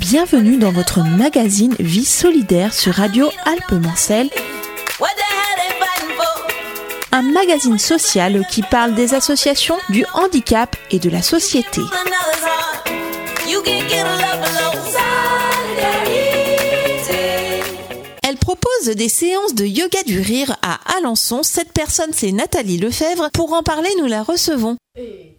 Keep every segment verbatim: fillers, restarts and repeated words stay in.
Bienvenue dans votre magazine Vie solidaire sur Radio Alpes-Mancelles. Un magazine social qui parle des associations, du handicap et de la société. Elle propose des séances de yoga du rire à Alençon. Cette personne, c'est Nathalie Lefebvre. Pour en parler, nous la recevons. Et...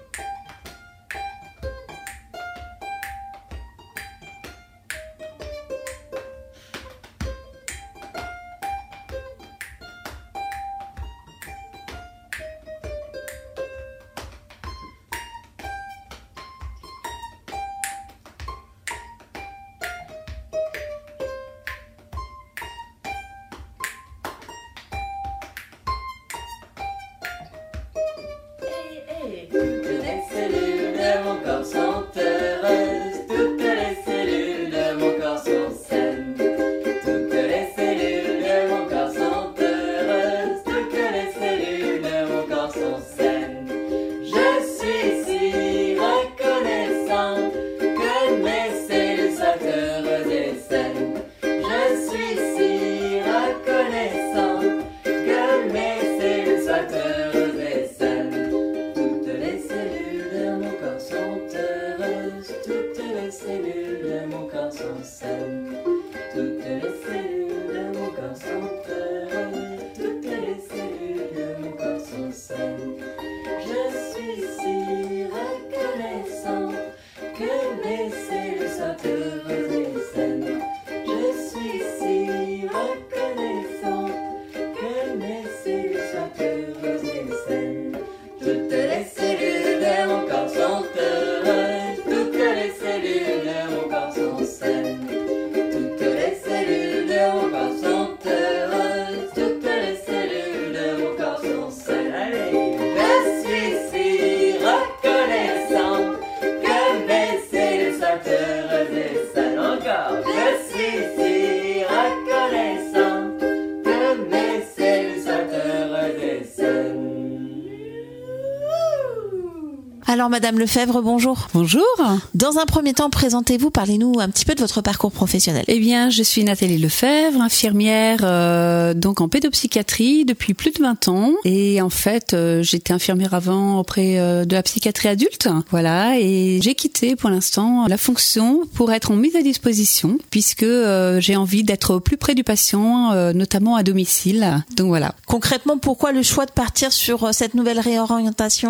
Alors, Madame Lefebvre, bonjour. Bonjour. Dans un premier temps, présentez-vous, parlez-nous un petit peu de votre parcours professionnel. Eh bien, je suis Nathalie Lefebvre, infirmière euh, donc en pédopsychiatrie depuis plus de vingt ans. Et en fait, euh, j'étais infirmière avant auprès euh, de la psychiatrie adulte. Voilà, et j'ai quitté pour l'instant la fonction pour être en mise à disposition, puisque euh, j'ai envie d'être au plus près du patient, euh, notamment à domicile. Donc voilà. Concrètement, pourquoi le choix de partir sur cette nouvelle réorientation ?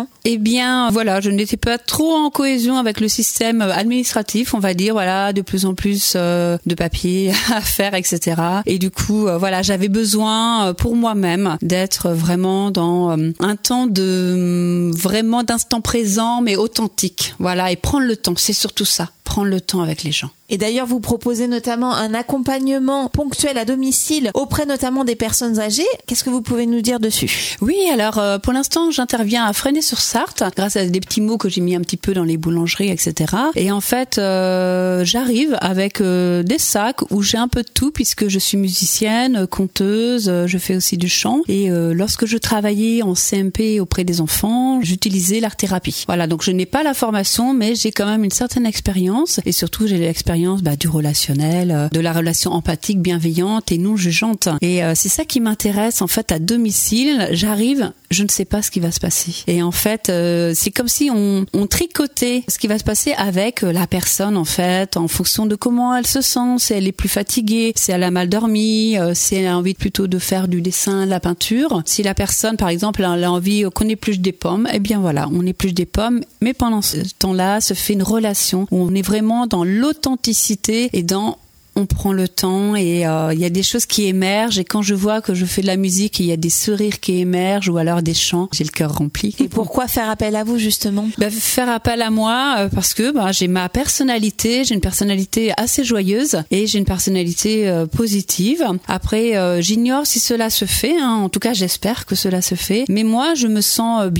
Eh bien, voilà, je n'étais pas trop en cohésion avec le système administratif, on va dire, voilà, de plus en plus euh, de papiers à faire, et cetera. Et du coup, euh, voilà, j'avais besoin euh, pour moi-même d'être vraiment dans euh, un temps de vraiment d'instant présent, mais authentique. Voilà, et prendre le temps, c'est surtout ça, prendre le temps avec les gens. Et d'ailleurs, vous proposez notamment un accompagnement ponctuel à domicile auprès notamment des personnes âgées. Qu'est-ce que vous pouvez nous dire dessus ? Oui, alors euh, pour l'instant, j'interviens à Fresnay-sur-Sarthe grâce à des petits mots que j'ai mis un petit peu dans les boulangeries, et cetera. Et en fait, euh, j'arrive avec euh, des sacs où j'ai un peu de tout puisque je suis musicienne, conteuse, euh, je fais aussi du chant. Et euh, lorsque je travaillais en C M P auprès des enfants, j'utilisais l'art-thérapie. Voilà, donc je n'ai pas la formation, mais j'ai quand même une certaine expérience. Et surtout, j'ai l'expérience Bah, du relationnel, de la relation empathique, bienveillante et non jugeante. Et euh, c'est ça qui m'intéresse en fait à domicile. J'arrive, je ne sais pas ce qui va se passer. Et en fait, euh, c'est comme si on, on tricotait ce qui va se passer avec la personne en fait, en fonction de comment elle se sent, si elle est plus fatiguée, si elle a mal dormi, euh, si elle a envie plutôt de faire du dessin, de la peinture. Si la personne, par exemple, elle a envie qu'on épluche des pommes, eh bien voilà, on épluche des pommes. Mais pendant ce temps-là, se fait une relation où on est vraiment dans l'authenticité et dans on prend le temps et il euh, y a des choses qui émergent et quand je vois que je fais de la musique, il y a des sourires qui émergent ou alors des chants, j'ai le cœur rempli. Et pourquoi faire appel à vous justement ? Bah, faire appel à moi euh, parce que bah, j'ai ma personnalité, j'ai une personnalité assez joyeuse et j'ai une personnalité euh, positive. Après, euh, j'ignore si cela se fait, hein. En tout cas j'espère que cela se fait, mais moi je me sens euh, bien.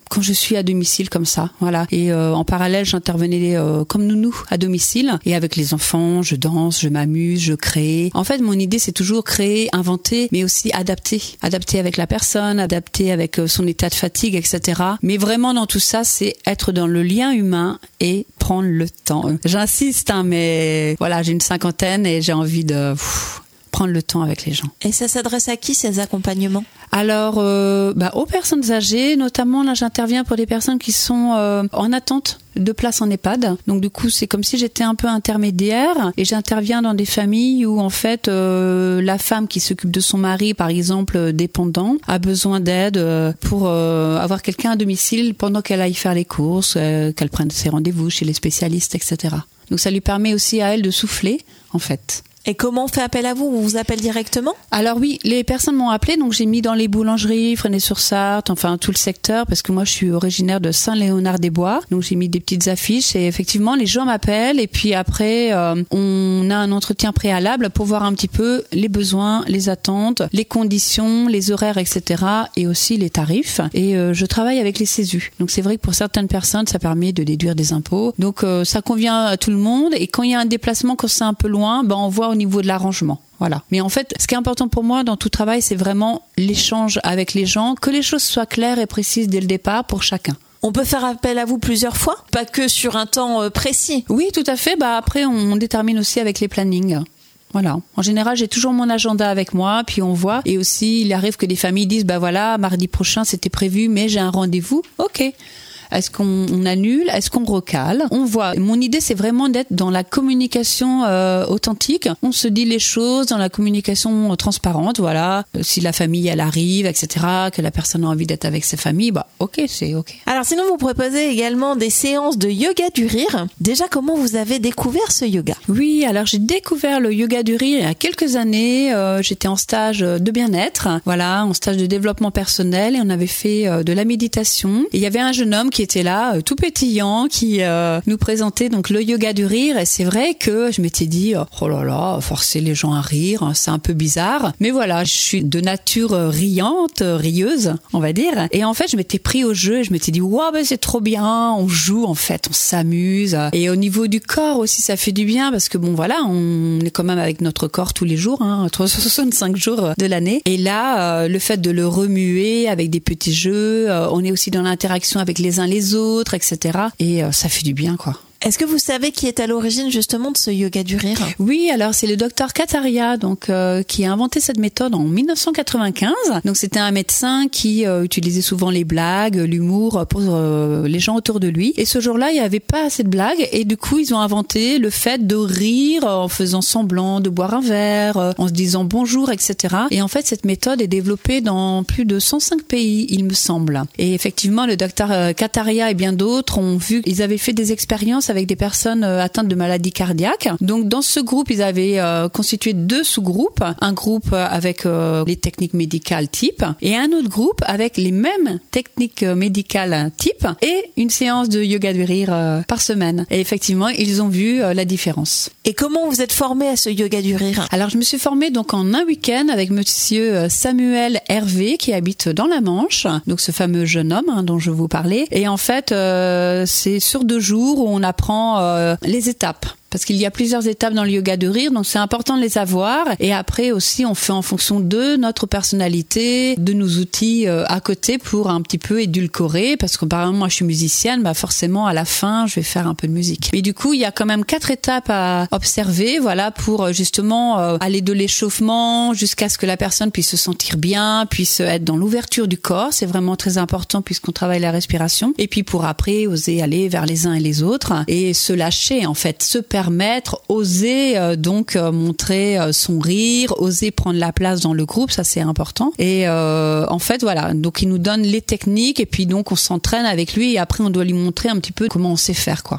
quand je suis à domicile comme ça, voilà. Et euh, en parallèle, j'intervenais euh, comme nounou à domicile et avec les enfants, je danse, je m'amuse, je crée. En fait, mon idée, c'est toujours créer, inventer, mais aussi adapter, adapter avec la personne, adapter avec euh, son état de fatigue, et cetera. Mais vraiment, dans tout ça, c'est être dans le lien humain et prendre le temps. J'insiste, hein, mais voilà, j'ai une cinquantaine et j'ai envie de pff, prendre le temps avec les gens. Et ça s'adresse à qui, ces accompagnements ? Alors, euh, bah, aux personnes âgées, notamment là, j'interviens pour des personnes qui sont euh, en attente de place en EHPAD. Donc du coup, c'est comme si j'étais un peu intermédiaire et j'interviens dans des familles où en fait euh, la femme qui s'occupe de son mari, par exemple dépendant, a besoin d'aide euh, pour euh, avoir quelqu'un à domicile pendant qu'elle aille faire les courses, euh, qu'elle prenne ses rendez-vous chez les spécialistes, et cetera. Donc ça lui permet aussi à elle de souffler, en fait. Et comment on fait appel à vous ? On vous appelle directement ? Alors oui, les personnes m'ont appelé, donc j'ai mis dans les boulangeries, Fresnay-sur-Sarthe, enfin tout le secteur, parce que moi je suis originaire de Saint-Léonard-des-Bois, donc j'ai mis des petites affiches et effectivement les gens m'appellent et puis après euh, on a un entretien préalable pour voir un petit peu les besoins, les attentes, les conditions, les horaires, et cetera et aussi les tarifs. Et euh, je travaille avec les CESU, donc c'est vrai que pour certaines personnes ça permet de déduire des impôts, donc euh, ça convient à tout le monde et quand il y a un déplacement, quand c'est un peu loin, ben on voit au niveau de l'arrangement. Voilà. Mais en fait, ce qui est important pour moi dans tout travail, c'est vraiment l'échange avec les gens, que les choses soient claires et précises dès le départ pour chacun. On peut faire appel à vous plusieurs fois ? Pas que sur un temps précis ? Oui, tout à fait. Bah, après, on détermine aussi avec les plannings. Voilà. En général, j'ai toujours mon agenda avec moi, puis on voit. Et aussi, il arrive que des familles disent, bah voilà, mardi prochain, c'était prévu, mais j'ai un rendez-vous. Ok. Est-ce qu'on on annule ? Est-ce qu'on recale ? On voit. Mon idée, c'est vraiment d'être dans la communication euh, authentique. On se dit les choses dans la communication euh, transparente. Voilà. Euh, si la famille, elle arrive, et cetera, que la personne a envie d'être avec sa famille, bah ok, c'est ok. Alors sinon, vous proposez également des séances de yoga du rire. Déjà, comment vous avez découvert ce yoga ? Oui, alors j'ai découvert le yoga du rire il y a quelques années. Euh, j'étais en stage de bien-être, voilà, en stage de développement personnel, et on avait fait euh, de la méditation. Et il y avait un jeune homme qui était là, euh, tout pétillant, qui euh, nous présentait donc le yoga du rire. Et c'est vrai que je m'étais dit, oh là là, forcer les gens à rire, c'est un peu bizarre. Mais voilà, je suis de nature riante, rieuse, on va dire. Et en fait, je m'étais pris au jeu et je m'étais dit, waouh, ben c'est trop bien, on joue en fait, on s'amuse. Et au niveau du corps aussi, ça fait du bien parce que bon, voilà, on est quand même avec notre corps tous les jours, hein, trois cent soixante-cinq jours de l'année. Et là, euh, le fait de le remuer avec des petits jeux, euh, on est aussi dans l'interaction avec les uns les autres, et cetera. Et euh, ça fait du bien, quoi. Est-ce que vous savez qui est à l'origine justement de ce yoga du rire ? Oui, alors c'est le docteur Kataria, donc euh, qui a inventé cette méthode en dix-neuf cent quatre-vingt-quinze. Donc c'était un médecin qui euh, utilisait souvent les blagues, l'humour pour euh, les gens autour de lui. Et ce jour-là, il n'y avait pas assez de blagues et du coup, ils ont inventé le fait de rire en faisant semblant de boire un verre, euh, en se disant bonjour, et cetera. Et en fait, cette méthode est développée dans plus de cent cinq pays, il me semble. Et effectivement, le docteur Kataria et bien d'autres ont vu, ils avaient fait des expériences avec des personnes atteintes de maladies cardiaques. Donc dans ce groupe, ils avaient euh, constitué deux sous-groupes, un groupe avec euh, les techniques médicales type et un autre groupe avec les mêmes techniques médicales type et une séance de yoga du rire euh, par semaine. Et effectivement, ils ont vu euh, la différence. Et comment vous êtes formé à ce yoga du rire ? Alors je me suis formée donc en un week-end avec monsieur Samuel Hervé qui habite dans la Manche, donc ce fameux jeune homme hein, dont je vous parlais. Et en fait, euh, c'est sur deux jours où on a apprend euh, les étapes. Parce qu'il y a plusieurs étapes dans le yoga de rire, donc c'est important de les avoir. Et après aussi, on fait en fonction de notre personnalité, de nos outils euh, à côté pour un petit peu édulcorer. Parce que par exemple, moi je suis musicienne, bah forcément à la fin, je vais faire un peu de musique. Mais du coup, il y a quand même quatre étapes à observer, voilà, pour justement euh, aller de l'échauffement jusqu'à ce que la personne puisse se sentir bien, puisse être dans l'ouverture du corps. C'est vraiment très important puisqu'on travaille la respiration. Et puis pour après, oser aller vers les uns et les autres et se lâcher en fait, se permettre permettre, oser euh, donc euh, montrer euh, son rire, oser prendre la place dans le groupe, ça c'est important. Et euh, en fait voilà, donc il nous donne les techniques et puis donc on s'entraîne avec lui et après on doit lui montrer un petit peu comment on sait faire quoi.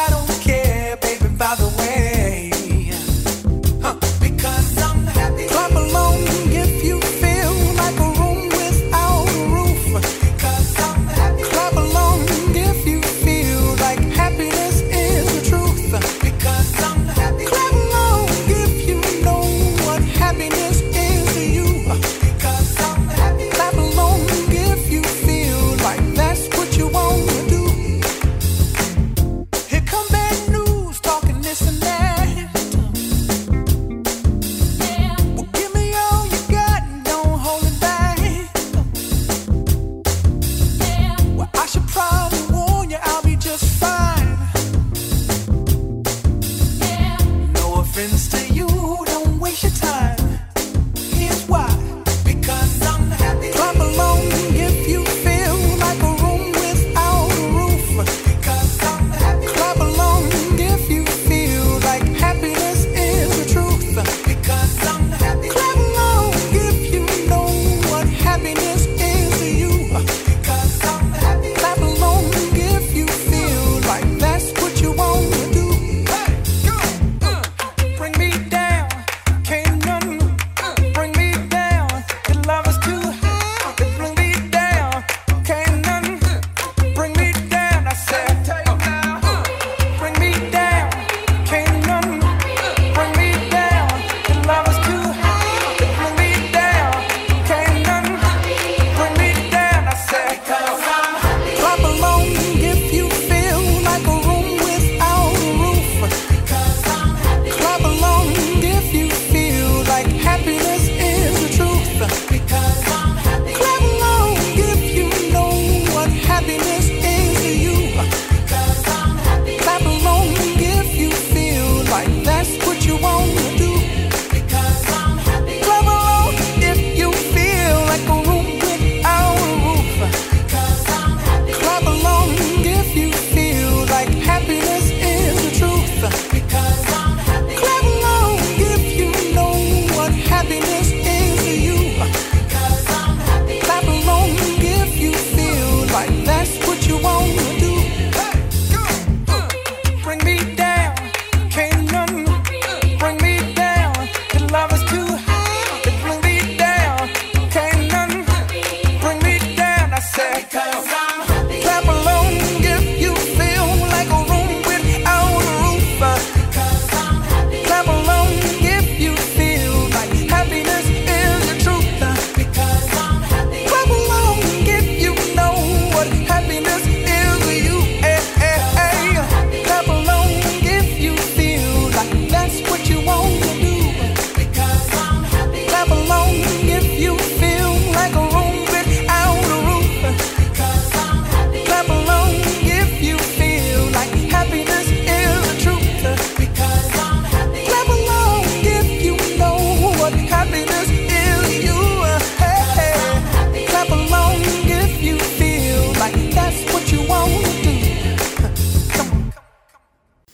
Club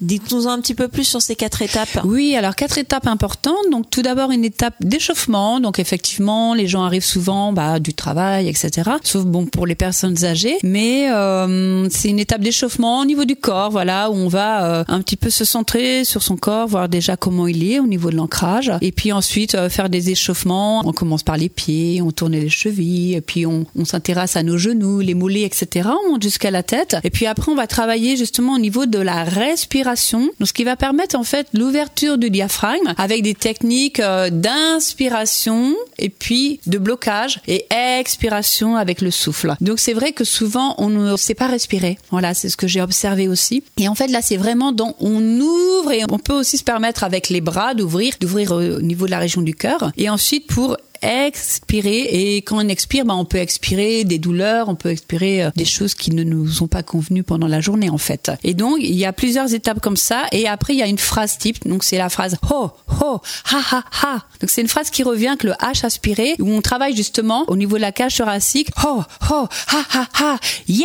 Dites-nous un petit peu plus sur ces quatre étapes. Oui, alors quatre étapes importantes. Donc tout d'abord une étape d'échauffement. Donc effectivement, les gens arrivent souvent bah, du travail, et cetera. Sauf bon pour les personnes âgées, mais euh, c'est une étape d'échauffement au niveau du corps, voilà, où on va euh, un petit peu se centrer sur son corps, voir déjà comment il est au niveau de l'ancrage, et puis ensuite euh, faire des échauffements. On commence par les pieds, on tourne les chevilles, et puis on, on s'intéresse à nos genoux, les mollets, et cetera. On monte jusqu'à la tête, et puis après on va travailler justement au niveau de la respiration, donc ce qui va permettre en fait l'ouverture du diaphragme avec des techniques euh, d'inspiration et puis de blocage et expiration avec le souffle. Donc c'est vrai que souvent on ne sait pas respirer. Voilà, c'est ce que j'ai observé aussi. Et en fait là c'est vraiment dans on ouvre et on peut aussi se permettre avec les bras d'ouvrir, d'ouvrir au niveau de la région du cœur. Et ensuite pour expirer, et quand on expire, bah, on peut expirer des douleurs, on peut expirer euh, des choses qui ne nous ont pas convenu pendant la journée en fait. Et donc il y a plusieurs étapes comme ça, et après il y a une phrase type, donc c'est la phrase ho ho ha ha ha. Donc c'est une phrase qui revient avec le H aspiré, où on travaille justement au niveau de la cage thoracique, ho ho ha ha ha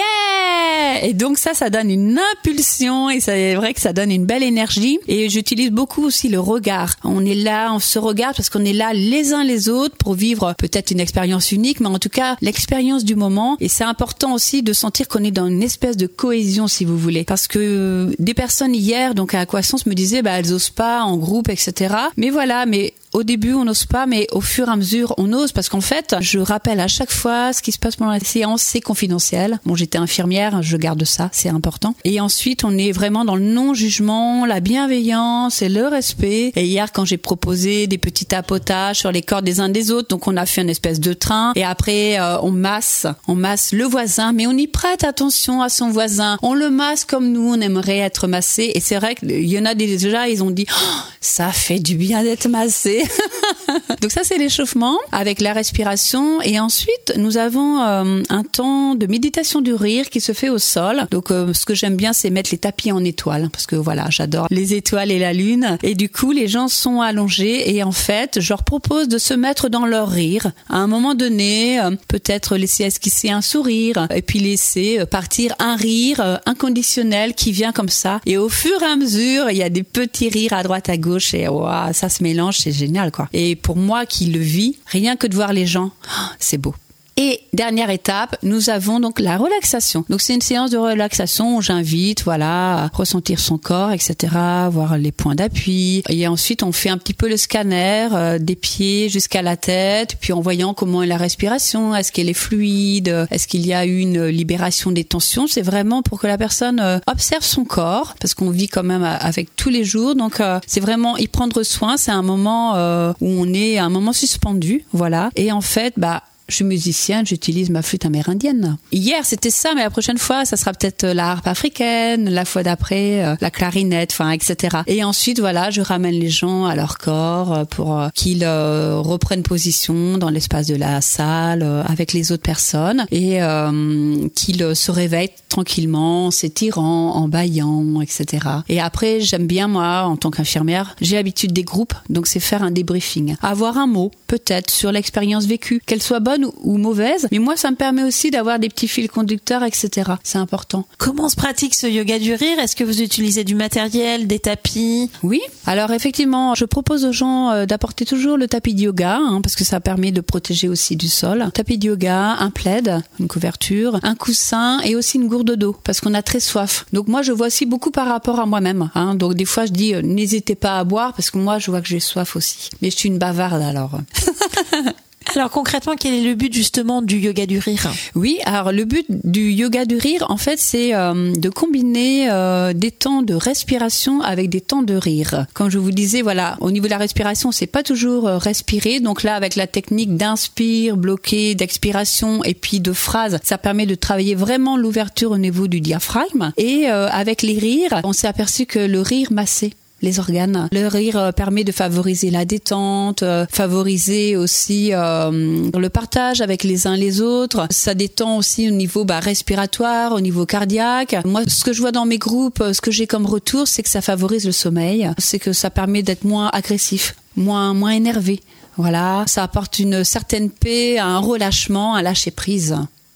yeah. Et donc ça ça donne une impulsion, et c'est vrai que ça donne une belle énergie. Et j'utilise beaucoup aussi le regard. On est là, on se regarde parce qu'on est là les uns les autres pour vivre peut-être une expérience unique, mais en tout cas l'expérience du moment. Et c'est important aussi de sentir qu'on est dans une espèce de cohésion, si vous voulez, parce que des personnes hier, donc à Aquascience, me disaient bah elles osent pas en groupe, et cetera. Mais voilà, mais au début, on n'ose pas, mais au fur et à mesure, on ose, parce qu'en fait, je rappelle à chaque fois ce qui se passe pendant la séance, c'est confidentiel. Bon, j'étais infirmière, je garde ça, c'est important. Et ensuite, on est vraiment dans le non-jugement, la bienveillance et le respect. Et hier, quand j'ai proposé des petits tapotages sur les corps des uns des autres, donc on a fait une espèce de train, et après, euh, on masse, on masse le voisin, mais on y prête attention à son voisin. On le masse comme nous, on aimerait être massé. Et c'est vrai qu'il y en a déjà, ils ont dit, oh, ça fait du bien d'être massé. Donc ça c'est l'échauffement avec la respiration, et ensuite nous avons euh, un temps de méditation du rire qui se fait au sol. Donc euh, ce que j'aime bien c'est mettre les tapis en étoiles, parce que voilà, j'adore les étoiles et la lune, et du coup les gens sont allongés, et en fait je leur propose de se mettre dans leur rire à un moment donné, euh, peut-être laisser esquisser un sourire, et puis laisser partir un rire euh, inconditionnel qui vient comme ça, et au fur et à mesure il y a des petits rires à droite à gauche, et wow, ça se mélange, c'est génial quoi. Et pour moi qui le vis, rien que de voir les gens, c'est beau. Et dernière étape, nous avons donc la relaxation. Donc c'est une séance de relaxation où j'invite, voilà, à ressentir son corps, et cetera, voir les points d'appui. Et ensuite, on fait un petit peu le scanner euh, des pieds jusqu'à la tête, puis en voyant comment est la respiration, est-ce qu'elle est fluide, est-ce qu'il y a eu une libération des tensions. C'est vraiment pour que la personne euh, observe son corps, parce qu'on vit quand même avec tous les jours. Donc euh, c'est vraiment y prendre soin. C'est un moment euh, où on est à un moment suspendu, voilà. Et en fait, bah je suis musicienne, j'utilise ma flûte amérindienne. Hier, c'était ça, mais la prochaine fois, ça sera peut-être la harpe africaine, la fois d'après, euh, la clarinette, enfin, et cetera. Et ensuite, voilà, je ramène les gens à leur corps pour euh, qu'ils euh, reprennent position dans l'espace de la salle euh, avec les autres personnes, et euh, qu'ils se réveillent tranquillement, en s'étirant, en bâillant, et cetera. Et après, j'aime bien, moi, en tant qu'infirmière, j'ai l'habitude des groupes, donc c'est faire un débriefing. Avoir un mot, peut-être, sur l'expérience vécue, qu'elle soit bonne ou mauvaise, mais moi ça me permet aussi d'avoir des petits fils conducteurs, et cetera. C'est important. Comment se pratique ce yoga du rire? Est-ce que vous utilisez du matériel, des tapis? Oui, alors effectivement, je propose aux gens d'apporter toujours le tapis de yoga, hein, parce que ça permet de protéger aussi du sol. Tapis de yoga, un plaid, une couverture, un coussin et aussi une gourde d'eau, parce qu'on a très soif. Donc moi je vois aussi beaucoup par rapport à moi-même, hein. Donc des fois je dis euh, n'hésitez pas à boire, parce que moi je vois que j'ai soif aussi. Mais je suis une bavarde alors. Alors concrètement, quel est le but justement du yoga du rire? Oui, alors le but du yoga du rire, en fait, c'est euh, de combiner euh, des temps de respiration avec des temps de rire. Comme je vous disais, voilà, au niveau de la respiration, c'est pas toujours euh, respirer. Donc là, avec la technique d'inspire, bloqué, d'expiration et puis de phrase, ça permet de travailler vraiment l'ouverture au niveau du diaphragme. Et euh, avec les rires, on s'est aperçu que le rire massait les organes. Le rire permet de favoriser la détente, euh, favoriser aussi euh, le partage avec les uns les autres. Ça détend aussi au niveau bah, respiratoire, au niveau cardiaque. Moi, ce que je vois dans mes groupes, ce que j'ai comme retour, c'est que ça favorise le sommeil. C'est que ça permet d'être moins agressif, moins, moins énervé. Voilà, ça apporte une certaine paix, un relâchement, un lâcher prise.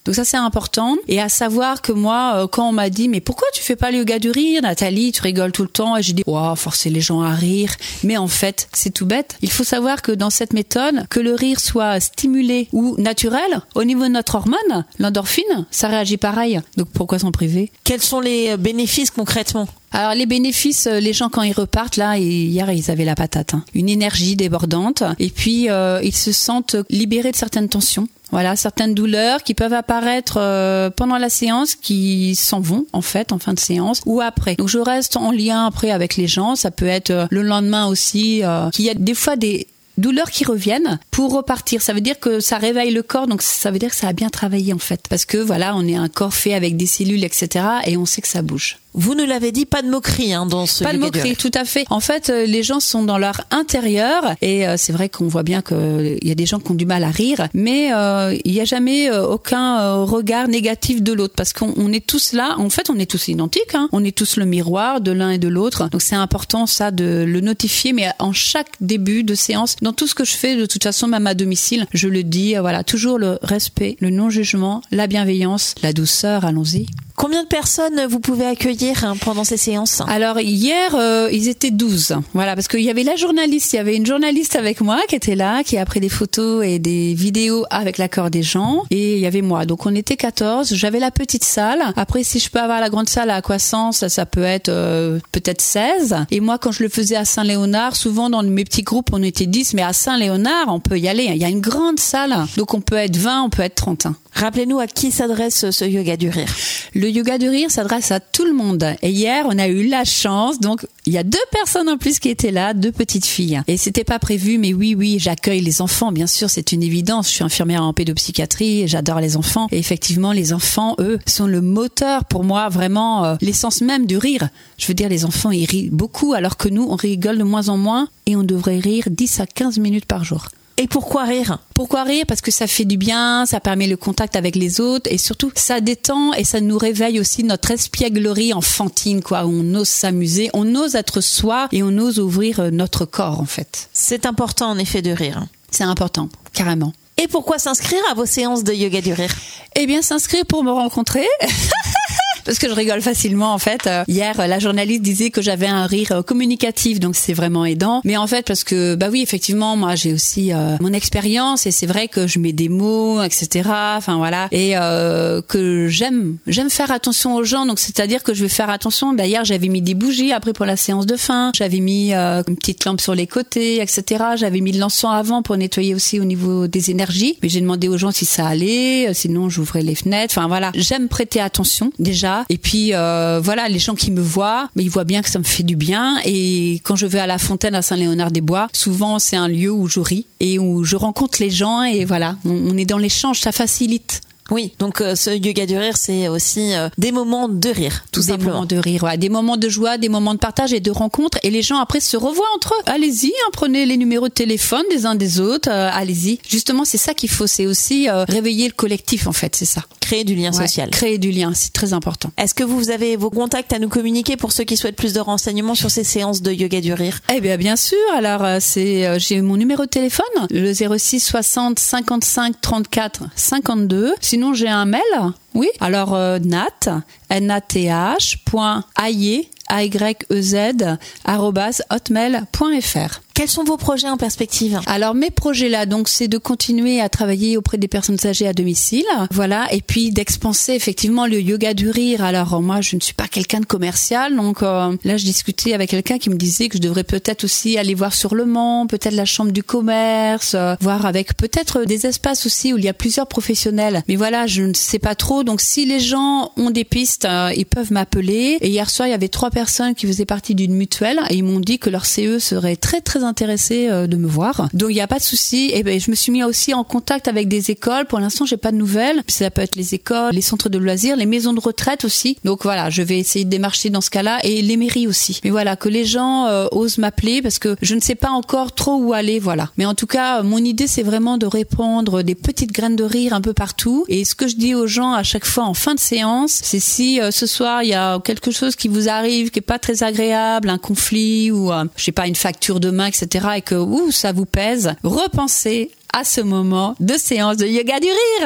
Donc ça, c'est important. Et à savoir que moi, quand on m'a dit, mais pourquoi tu fais pas le yoga du rire, Nathalie, tu rigoles tout le temps, et j'ai dit, waouh, forcer les gens à rire. Mais en fait, c'est tout bête. Il faut savoir que dans cette méthode, que le rire soit stimulé ou naturel, au niveau de notre hormone, l'endorphine, ça réagit pareil. Donc pourquoi s'en priver? Quels sont les bénéfices concrètement? Alors les bénéfices, les gens quand ils repartent là, hier ils avaient la patate, hein. Une énergie débordante, et puis euh, ils se sentent libérés de certaines tensions. Voilà, certaines douleurs qui peuvent apparaître euh, pendant la séance, qui s'en vont en fait en fin de séance ou après. Donc je reste en lien après avec les gens. Ça peut être euh, le lendemain aussi, euh, qu'il y a des fois des douleurs qui reviennent pour repartir. Ça veut dire que ça réveille le corps, donc ça veut dire que ça a bien travaillé en fait. Parce que voilà, on est un corps fait avec des cellules, et cetera. Et on sait que ça bouge. Vous nous l'avez dit, pas de moquerie hein, dans ce Pas de moquerie, tout à fait. En fait, euh, les gens sont dans leur intérieur et euh, c'est vrai qu'on voit bien qu'il y a des gens qui ont du mal à rire, mais euh, il n'y a jamais euh, aucun euh, regard négatif de l'autre parce qu'on on est tous là. En fait, on est tous identiques. Hein. On est tous le miroir de l'un et de l'autre. Donc c'est important ça de le notifier, mais en chaque début de séance, dans tout ce que je fais, de toute façon, même à domicile, je le dis. Euh, voilà, toujours le respect, le non-jugement, la bienveillance, la douceur. Allons-y. Combien de personnes vous pouvez accueillir hein, pendant ces séances? Alors hier, euh, ils étaient douze. Voilà, parce qu'il y avait la journaliste, il y avait une journaliste avec moi qui était là, qui a pris des photos et des vidéos avec l'accord des gens. Et il y avait moi. Donc on était quatorze. J'avais la petite salle. Après, si je peux avoir la grande salle à Aquasens, ça, ça peut être euh, peut-être seize. Et moi, quand je le faisais à Saint-Léonard, souvent dans mes petits groupes, on était dix. Mais à Saint-Léonard, on peut y aller. Il y a une grande salle. Donc on peut être vingt, on peut être trente. Rappelez-nous à qui s'adresse ce yoga du rire. Le yoga du rire s'adresse à tout le monde. Et hier, on a eu la chance. Donc, il y a deux personnes en plus qui étaient là, deux petites filles. Et c'était pas prévu, mais oui, oui, j'accueille les enfants. Bien sûr, c'est une évidence. Je suis infirmière en pédopsychiatrie et j'adore les enfants. Et effectivement, les enfants, eux, sont le moteur pour moi, vraiment, euh, l'essence même du rire. Je veux dire, les enfants, ils rient beaucoup, alors que nous, on rigole de moins en moins et on devrait rire dix à quinze minutes par jour. Et pourquoi rire? Pourquoi rire? Parce que ça fait du bien, ça permet le contact avec les autres et surtout ça détend et ça nous réveille aussi notre espièglerie enfantine, quoi. Où on ose s'amuser, on ose être soi et on ose ouvrir notre corps en fait. C'est important en effet de rire. C'est important, carrément. Et pourquoi s'inscrire à vos séances de yoga du rire? Eh bien s'inscrire pour me rencontrer. Parce que je rigole facilement en fait. Hier, la journaliste disait que j'avais un rire communicatif, donc c'est vraiment aidant. Mais en fait, parce que bah oui, effectivement, moi j'ai aussi euh, mon expérience et c'est vrai que je mets des mots, et cetera. Enfin voilà, et euh, que j'aime, j'aime faire attention aux gens. Donc c'est-à-dire que je vais faire attention. D'ailleurs, j'avais mis des bougies après pour la séance de fin. J'avais mis euh, une petite lampe sur les côtés, et cetera. J'avais mis de l'encens avant pour nettoyer aussi au niveau des énergies. Mais j'ai demandé aux gens si ça allait. Sinon, j'ouvrais les fenêtres. Enfin voilà, j'aime prêter attention déjà. Et puis euh, voilà, les gens qui me voient, mais ils voient bien que ça me fait du bien. Et quand je vais à la Fontaine à Saint-Léonard-des-Bois, souvent c'est un lieu où je ris et où je rencontre les gens. Et voilà, on, on est dans l'échange, ça facilite. Oui, donc euh, ce yoga du rire, c'est aussi euh, des moments de rire, tout des simplement. Des moments de rire, ouais, des moments de joie, des moments de partage et de rencontre. Et les gens après se revoient entre eux. Allez-y, hein, prenez les numéros de téléphone des uns des autres. Euh, allez-y. Justement, c'est ça qu'il faut. C'est aussi euh, réveiller le collectif, en fait. C'est ça. Créer du lien ouais, social. Créer du lien, c'est très important. Est-ce que vous avez vos contacts à nous communiquer pour ceux qui souhaitent plus de renseignements sur ces séances de yoga du rire? Eh bien, bien sûr. Alors, euh, c'est euh, j'ai mon numéro de téléphone, le zéro six soixante cinquante-cinq trente-quatre cinquante-deux. Sinon, j'ai un mail. Oui. Alors, euh, Nat, N A T H, point Aye, A Y E Z, arrobas, hotmail point F R. Quels sont vos projets en perspective? Alors mes projets là, donc c'est de continuer à travailler auprès des personnes âgées à domicile, voilà, et puis d'expanser effectivement le yoga du rire. Alors moi je ne suis pas quelqu'un de commercial, donc euh, là je discutais avec quelqu'un qui me disait que je devrais peut-être aussi aller voir sur Le Mans, peut-être la chambre du commerce, euh, voir avec peut-être des espaces aussi où il y a plusieurs professionnels. Mais voilà, je ne sais pas trop. Donc si les gens ont des pistes, euh, ils peuvent m'appeler. Et hier soir il y avait trois personnes qui faisaient partie d'une mutuelle et ils m'ont dit que leur C E serait très très intéressé de me voir. Donc il n'y a pas de souci. Et ben je me suis mis aussi en contact avec des écoles. Pour l'instant, j'ai pas de nouvelles. Ça peut être les écoles, les centres de loisirs, les maisons de retraite aussi. Donc voilà, je vais essayer de démarcher dans ce cas-là et les mairies aussi. Mais voilà, que les gens euh, osent m'appeler parce que je ne sais pas encore trop où aller, voilà. Mais en tout cas, mon idée c'est vraiment de répandre des petites graines de rire un peu partout. Et ce que je dis aux gens à chaque fois en fin de séance, c'est si euh, ce soir il y a quelque chose qui vous arrive qui est pas très agréable, un conflit ou euh, je sais pas une facture de main, et cetera et que ouh, ça vous pèse, repensez à ce moment de séance de yoga du rire.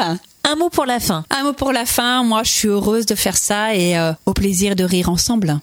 Un mot pour la fin. Un mot pour la fin. Moi, je suis heureuse de faire ça et euh, au plaisir de rire ensemble.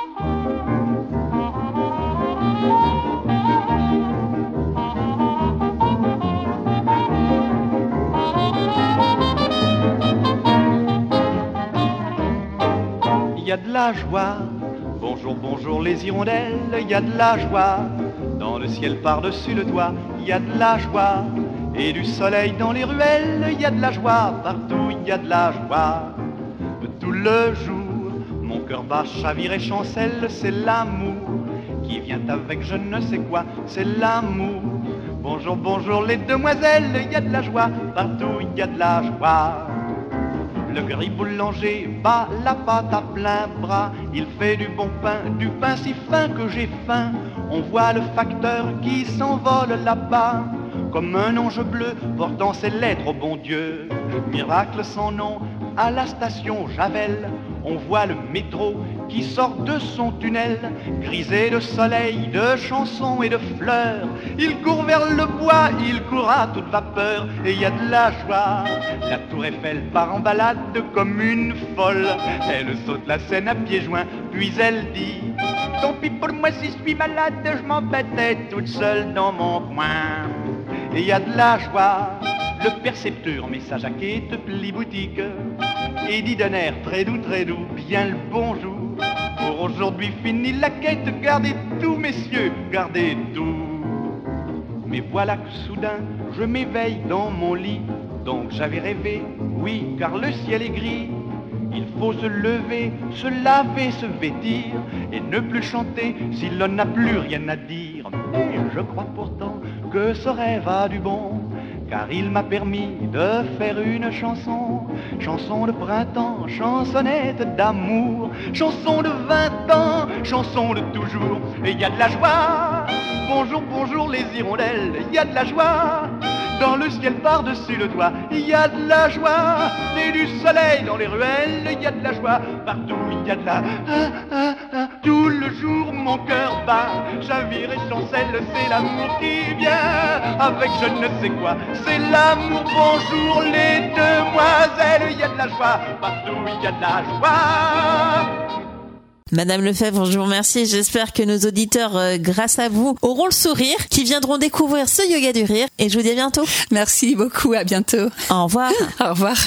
Il y a de la joie, bonjour, bonjour les hirondelles, il y a de la joie, dans le ciel par-dessus le toit, il y a de la joie, et du soleil dans les ruelles, il y a de la joie, partout il y a de la joie. Tout le jour, mon cœur bat, chavire et chancelle, c'est l'amour qui vient avec je ne sais quoi, c'est l'amour. Bonjour, bonjour les demoiselles, il y a de la joie, partout il y a de la joie. Le gris boulanger bat la pâte à plein bras. Il fait du bon pain, du pain si fin que j'ai faim. On voit le facteur qui s'envole là-bas, comme un ange bleu portant ses lettres au bon Dieu. Miracle sans nom à la station Javel. On voit le métro qui sort de son tunnel, grisé de soleil, de chansons et de fleurs. Il court vers le bois, il court à toute vapeur, et il y a de la joie. La tour Eiffel part en balade comme une folle. Elle saute la Seine à pieds joints, puis elle dit: tant pis pour moi si je suis malade, je m'embêtais toute seule dans mon coin. Et il y a de la joie. Le percepteur met sa jaquette, plie boutique et dit d'un air très doux, très doux, bien le bonjour. Pour aujourd'hui fini la quête, gardez tout messieurs, gardez tout. Mais voilà que soudain je m'éveille dans mon lit. Donc j'avais rêvé, oui, car le ciel est gris. Il faut se lever, se laver, se vêtir et ne plus chanter si l'on n'a plus rien à dire. Mais je crois pourtant que ce rêve a du bon, car il m'a permis de faire une chanson. Chanson de printemps, chansonnette d'amour, chanson de vingt ans, chanson de toujours. Et il y a de la joie, bonjour, bonjour les hirondelles, il y a de la joie. Dans le ciel par-dessus le toit, il y a de la joie. Et du soleil dans les ruelles, il y a de la joie. Partout il y a de la... Ah, ah, ah. Tout le jour mon cœur bat, chavire et chancelle, c'est l'amour qui vient avec je ne sais quoi. C'est l'amour, bonjour les demoiselles, il y a de la joie. Partout il y a de la joie. Madame Lefebvre, je vous remercie. J'espère que nos auditeurs, euh, grâce à vous, auront le sourire, qui viendront découvrir ce yoga du rire. Et je vous dis à bientôt. Merci beaucoup, à bientôt. Au revoir. Au revoir.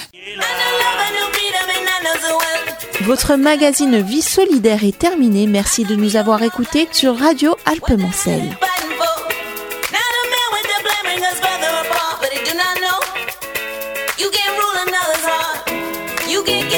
Votre magazine Vie solidaire est terminé. Merci de nous avoir écoutés sur Radio Alpes-Mancel. You can